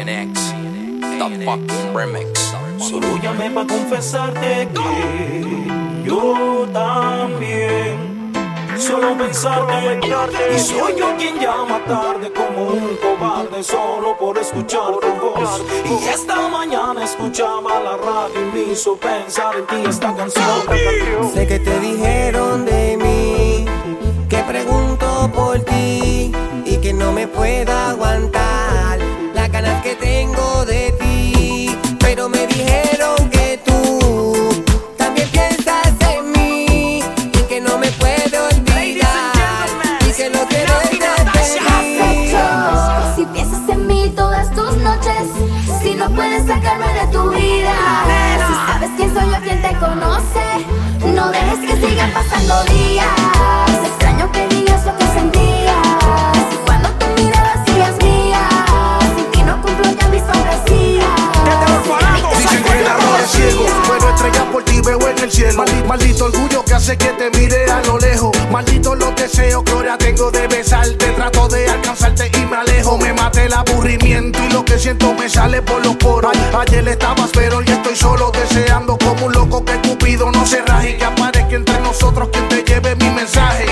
ANX, the fucking remix. Solo llamé pa' confesarte que yo también solo pensarte. Y soy yo quien llama tarde como un cobarde solo por escuchar tu voz. Y esta mañana escuchaba la radio y me hizo pensar en ti esta canción. Sé que te dijeron de mí, que pregunto por ti y que no me puedo aguantar las ganas que tengo de ti. Pero me dijeron que tú también piensas en mí y que no me puedo olvidar y que lo quieres repetir. Si piensas en mí todas tus noches, si no puedes sacarme de tu vida, si sabes quién soy yo, quien te conoce, no dejes que sigan pasando días. Extraño que digas lo que sentías y cuando tú mirabas hacías mías. Sin ti no cumplo ya mis fantasías. Dicen que el amor es ciego, pero estrellas por ti veo en el cielo. Maldito orgullo que hace que te mire a lo lejos. Maldito los deseos que ahora tengo de besarte. Trato de alcanzarte y me alejo. Me mata el aburrimiento y lo que siento me sale por los poros. Ayer estabas pero hoy estoy solo, deseando como un loco que Cupido no se raje y que aparezca entre nosotros quien te lleve mi mensaje.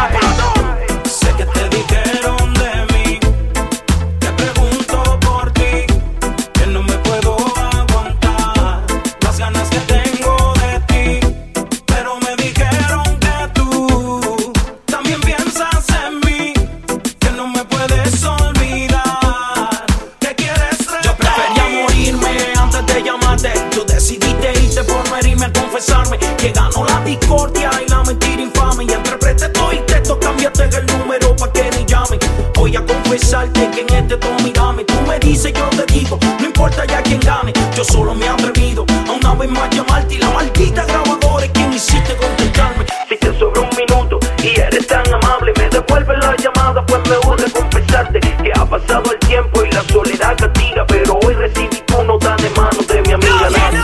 Sé que te dijeron de mí, te pregunto por ti, que no me puedo aguantar las ganas que tengo de ti. Pero me dijeron que tú también piensas en mí, que no me puedes olvidar, que quieres repetir. Yo prefería morirme antes de llamarte. Tú decidiste irte por no herirme a confesarme que ganó la discordia y la mentira infame. Y interpreté todo y texto, cambiaste el número pa' que ni llame. Voy a confesarte que en este tomo dame. Tú me dices, yo te digo, no importa ya quién gane. Yo solo me he atrevido a una vez más llamarte y la maldita grabadora es quien hiciste contestarme. Si te sobra un minuto y eres tan amable, me devuelves la llamada, pues me urge confesarte que ha pasado el tiempo y la soledad castiga. Pero hoy recibí tu nota de mano de mi amiga.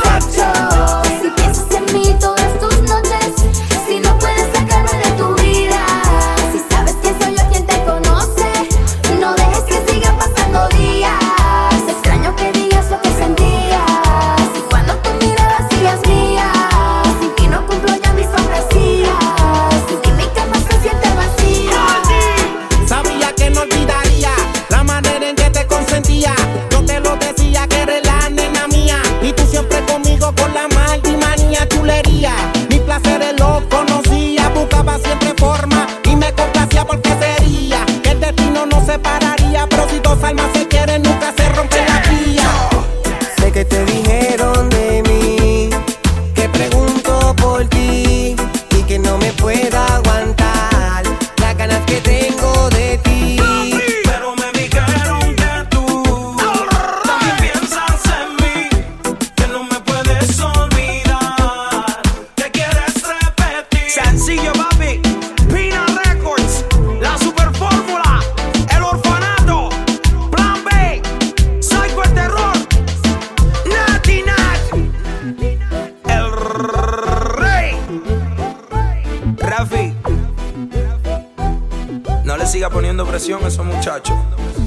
Si piensas en mí todas tus noches, si no puedes sacarme de tu vida, si sabes que soy yo quien te conoce, no dejes que sigan pasando días. Extraño que digas lo que sentías y cuando tú mirabas hacías mías. Sin ti no cumplo ya mis fantasías, sin ti mi cama se siente vacía. Sabía que no olvidaría la manera en que te consentía. Yo te lo decía que eres la nena mía y tú siempre conmigo con la manía chulería. Mis placeres los conocía, buscaba siempre forma y me complacía porque sería que el destino nos separaría. Pero si dos almas se quieren nunca se rompe la vía. Sé que te dijeron de mí, que pregunto por ti y que no me puedo aguantar las ganas que tengo de ti. Pero me dijeron que tú también piensas en mí, que no me puedes olvidar, que quieres repetir. Sencillo, papi. Pina Records, la super fórmula, el orfanato, Plan B, Psycho el terror, Nati Nat, el rey. Rafi, no le siga poniendo presión a esos muchachos.